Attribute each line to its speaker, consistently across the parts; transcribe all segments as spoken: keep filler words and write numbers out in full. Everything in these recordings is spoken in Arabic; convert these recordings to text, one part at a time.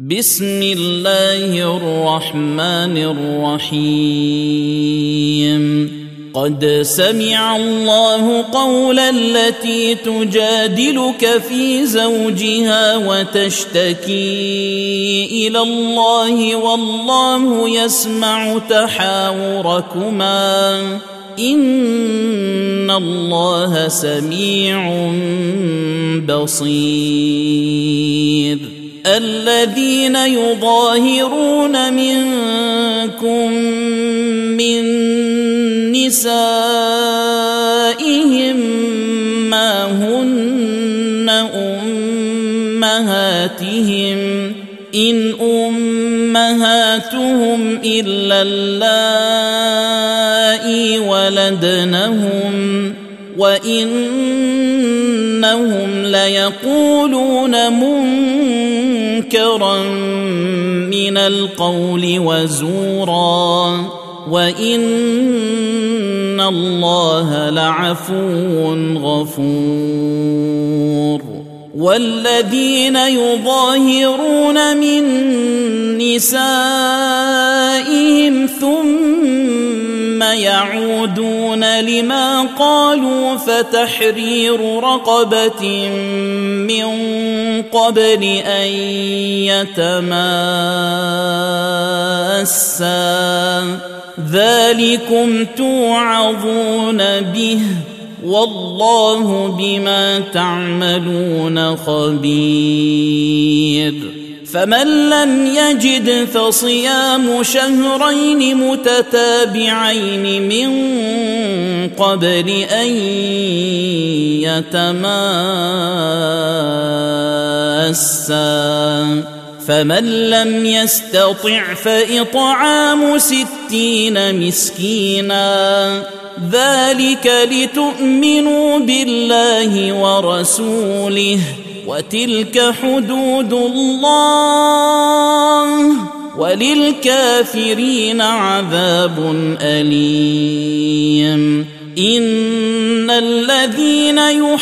Speaker 1: بسم الله الرحمن الرحيم قد سمع الله قول التي تجادلك في زوجها وتشتكي إلى الله والله يسمع تحاوركما إن الله سميع بصير الذين يظاهرون منكم من نسائهم ما هن أمهاتهم إن أمهاتهم إلا اللائي ولدنهم وإنهم ليقولون منكرا من القول وزورا وإن الله لعفو غفور والذين يظاهرون من نسائهم ثم يعودون لما قالوا فتحرير رقبة من قبل أن يتماسا ذلكم توعظون به والله بما تعملون خبير فمن لم يجد فصيام شهرين متتابعين من قبل أن يتماسا فمن لم يستطع فإطعام ستين مسكينا ذلك لتؤمنوا بالله ورسوله وتلك حدود الله وللكافرين عذاب أليم إن الذين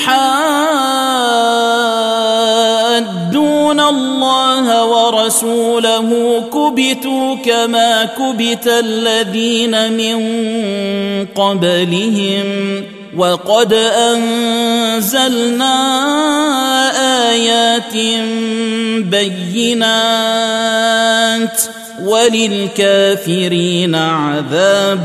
Speaker 1: يحادون الله ورسوله كبتوا كما كبت الذين من قبلهم وقد أنزلنا آيات بينات وللكافرين عذاب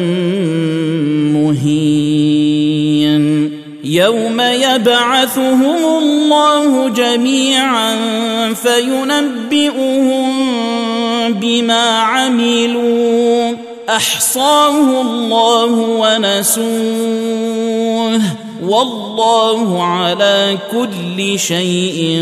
Speaker 1: مهين يوم يبعثهم الله جميعا فينبئهم بما عملوا أحصاه الله ونسوه والله على كل شيء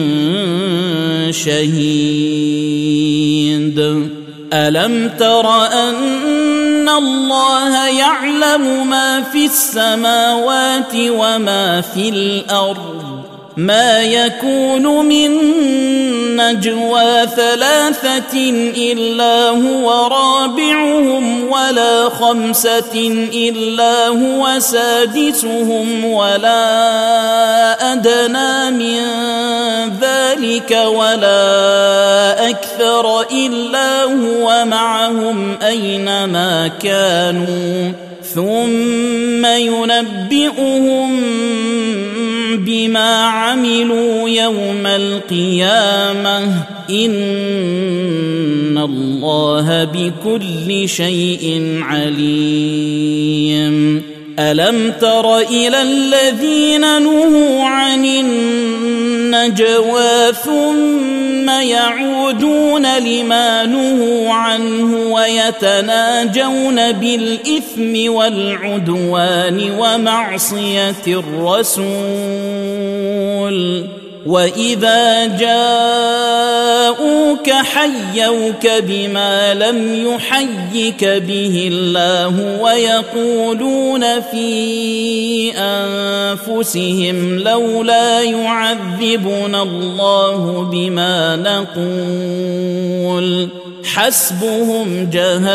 Speaker 1: شهيد ألم تر أن الله يعلم ما في السماوات وما في الأرض ما يكون من نجوى ثلاثة إلا هو رابعهم ولا خمسة إلا هو سادسهم ولا أدنى من ذلك ولا أكثر إلا هو معهم أينما كانوا ثم ينبئهم بما عملوا يوم القيامة إن الله بكل شيء عليم ألم تر إلى الذين نهوا عن النجوى ثم يعودون لما نهوا عنه ويتناجون بالإثم والعدوان ومعصية الرسول وإذا جاءوك حيوك بما لم يحيك به الله ويقولون في أنفسهم لولا يعذبنا الله بما نقول حسبهم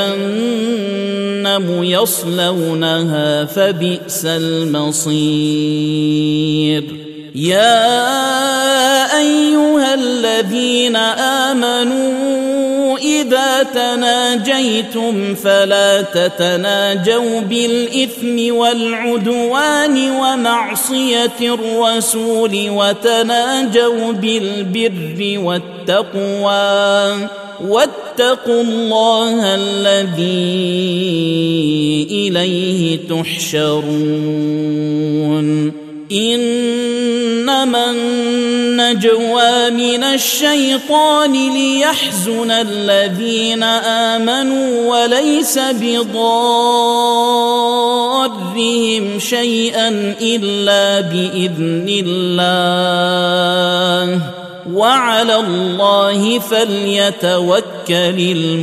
Speaker 1: جهنم يصلونها فبئس المصير يا أيها الذين آمنوا إذا تناجيتم فلا تتناجوا بالإثم والعدوان ومعصية الرسول وتناجوا بالبر والتقوى واتقوا الله الذي إليه تحشرون إنما النجوى من الشيطان ليحزن الذين آمنوا وليس بضارهم شيئا إلا بإذن الله وعلى الله فليتوكل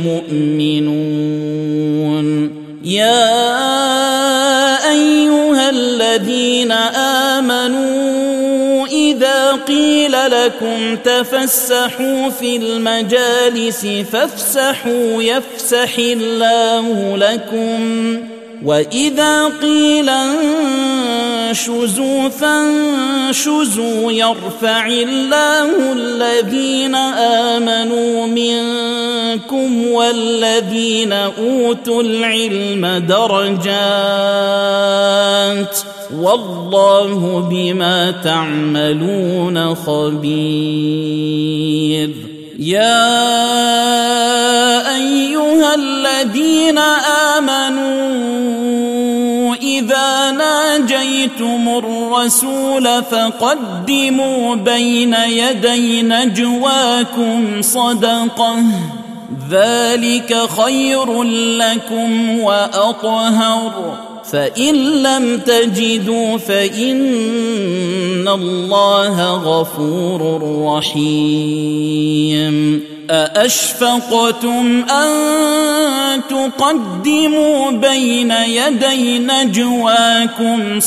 Speaker 1: المؤمنون يا أيها الذين آمنوا إذا قيل لكم تفسحوا في المجالس فافسحوا يفسح الله لكم وإذا قيل انشزوا فانشزوا يرفع الله الذين آمنوا منكم والذين أوتوا العلم درجات والله بما تعملون خبير يا أيها الذين آمنوا إذا ناجيتم الرسول فقدموا بين يدي نجواكم صدقة ذلك خير لكم وأطهر فإن لم تجدوا فإن الله غفور رحيم أأشفقتم أن تقدموا بين يدي نجواكم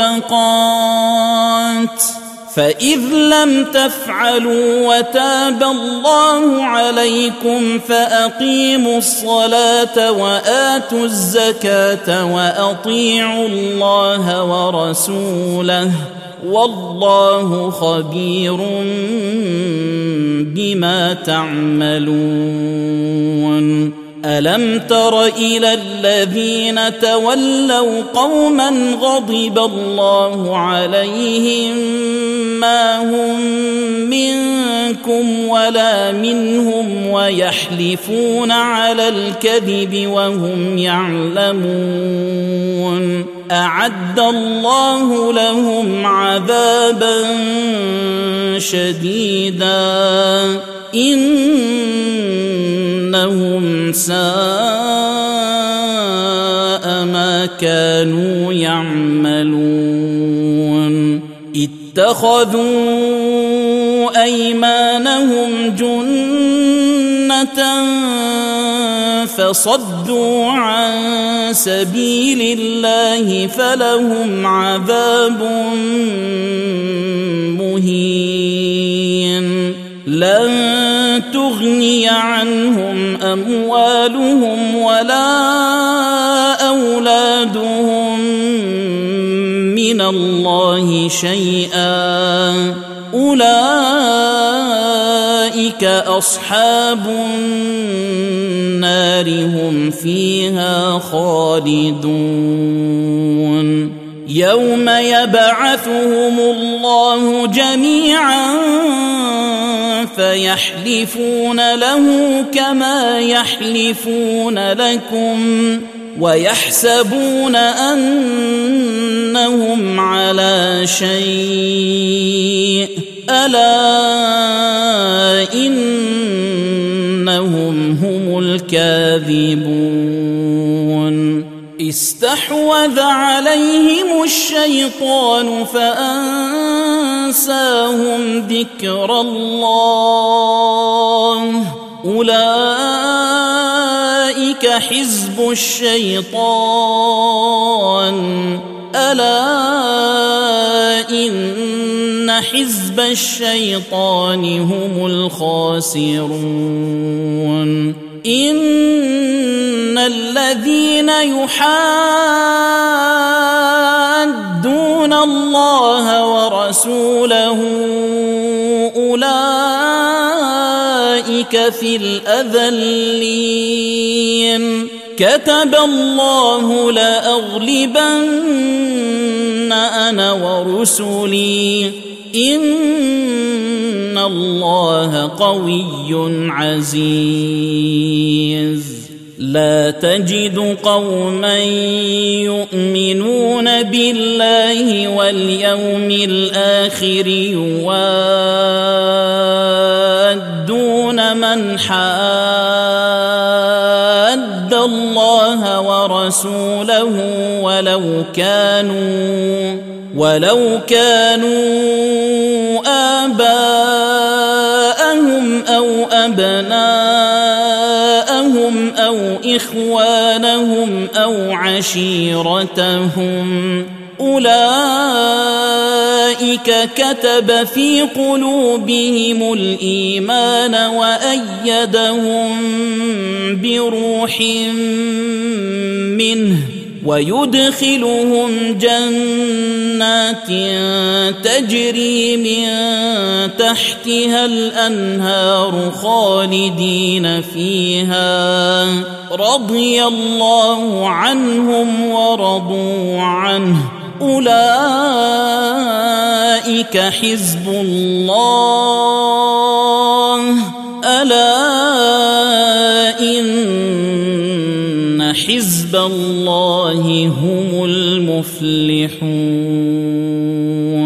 Speaker 1: صدقات فإذ لم تفعلوا وتاب الله عليكم فأقيموا الصلاة وآتوا الزكاة وأطيعوا الله ورسوله والله خبير بما تعملون ألم تر إلى الذين تولوا قوما غضب الله عليهم ما هم منكم ولا منهم ويحلفون على الكذب وهم يعلمون أعد الله لهم عذابا شديدا إنهم ساء ما كانوا يعملون اتخذوا أيمانهم جنة فصدوا عن سبيل الله فلهم عذاب مهين لن تغني عنهم أموالهم ولا أولادهم من الله شيئا أولئك أصحاب النار هم فيها خالدون يوم يبعثهم الله جميعا فيحلفون له كما يحلفون لكم ويحسبون أنهم على شيء ألا إنهم هم الكاذبون استحوذ عليهم الشيطان فأنساهم ذكر الله أولئك حزب الشيطان ألا إن حزب الشيطان هم الخاسرون إن الذين يحادون الله ورسوله أولئك في الأذلين كتب الله لأغلبن أنا ورسلي إن الله قوي عزيز لا تجد قوما يؤمنون بالله واليوم الآخر يوادون من حاد الله ورسوله ولو كانوا ولو كانوا آباءهم أو أبناءهم أو إخوانهم أو عشيرتهم أولئك كتب في قلوبهم الإيمان وأيدهم بروح منه ويدخلهم جنات تجري من تحتها الأنهار خالدين فيها رضي الله عنهم ورضوا عنه أولئك حزب الله ألا إن حزب الله هم المفلحون.